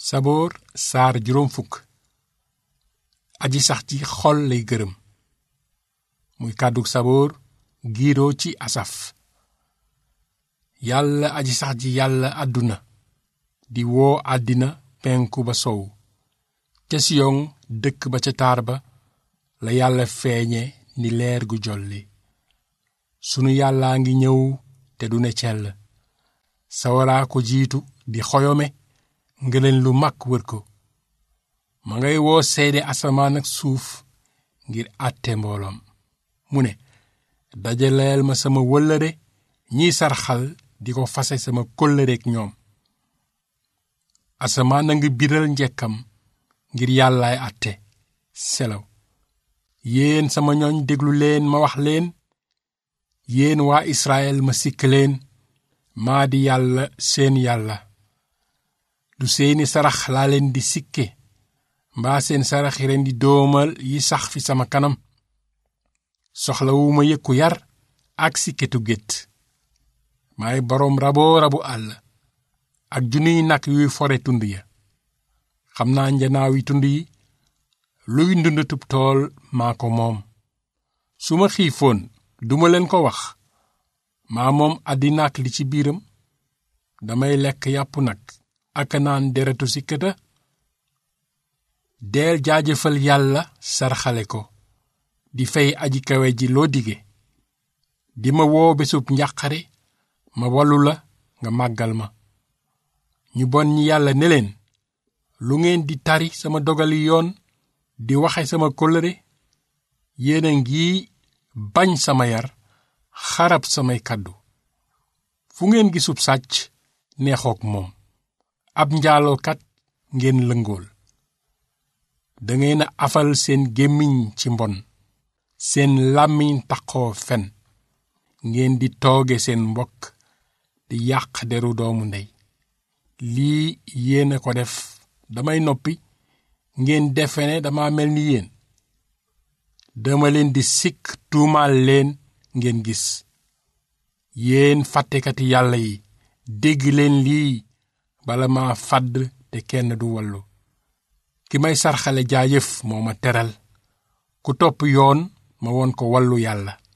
saboor saar juróom fukk. aji sax ci xol lay gërëm. muy kàddug saboor giiroo ci asaf. yàlla aji sax ji yàlla àdduna di woo àddina penku ba sow. ca siyon dëkk ba ca taar ba la yàlla feeñe ni leer gu jolli. sunu yàllaa ngi ñëw te du ne cell. sawaraa ko jiitu di xoyome ngëleen lu mag wër ko. ma ngay woo seede asamaan ak suuf ngir àtte mbooloom. mu ne dajaleel ma sama wëllëre ñiy sarxal di ko fase sama kóllëreek ñoom. asamaan a ngi biral njekkam ngir yàllaay àtte. selaw. yéen sama ñooñ déglu leen ma wax leen. yéen waa Israël ma sikk leen. maa di yàlla seen yàlla. du seeni sarax laa leen di sikke mbaa seen saraxi ren di doomal yi sax fi sama kanam. soxlawuma yëkku yar ak sikketu gétt. maay boroom raboo rabu àll ak junniy nag yuy fore tund ya. xam naa njanaaw yi tund yi luy ndundatub tool maa ko moom. su ma xiifoon duma leen ko wax. maa moom àddina ak li ci biiram. damay lekk yàpp nag ak naan deretu sikkata. deel jaajëfal yàlla sarxale ko di fay aji kawe ji loo dige. di ma woo bésub njàqare ma wallu la nga màggal ma. ñu bon ñi yàlla ne leen lu ngeen di tari sama dogali yoon di waxe sama kóllëre. yéena ngi bañ sama yar xarab samay kàddu. fu ngeen gisub sàcc neexook moom. ab njaalookat ngeen lëngool. dangeen a afal seen gémmiñ ci mbon. seen làmmiñ taqoo fen. ngeen di tooge seen mbokk di yàq deru doomu ndey. lii yéena ko def damay noppi ngeen defe ne dama mel ni yéen. dama leen di sikk tuumaal leen ngeen gis. yéen fàttekati yàlla yi dégg leen lii bala ma fàdd te kenn du wallu. ki may sarxale jaajëf moo ma teral. ku topp yoon ma won ko wallu yàlla.